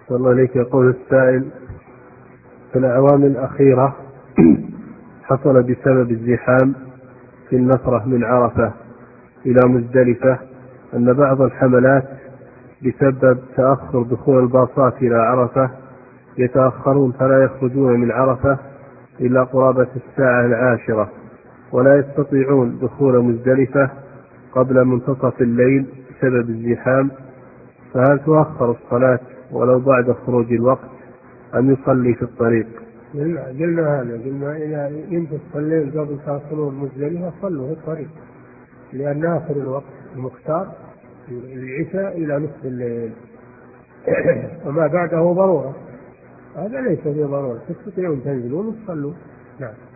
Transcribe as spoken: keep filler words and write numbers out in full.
صلى الله عليك. يقول السائل: في الأعوام الأخيرة حصل بسبب الزحام في النفرة من عرفة إلى مزدلفة أن بعض الحملات بسبب تأخر دخول الباصات إلى عرفة يتأخرون فلا يخرجون من عرفة إلا قرابة الساعة العاشرة، ولا يستطيعون دخول مزدلفة قبل منتصف الليل بسبب الزحام، فهل تؤخر الصلاة ولو بعد خروج الوقت أم يصلي في الطريق؟ قلنا هذا، قلنا إذا ينتصف الليل قبل تصلون مزدلفة صلوا في الطريق، لأن آخر الوقت المختار العشاء إلى نصف الليل وما بعده ضرورة، هذا ليس فيه ضرورة، تستطيعون تنزلون وتصلوا. نعم.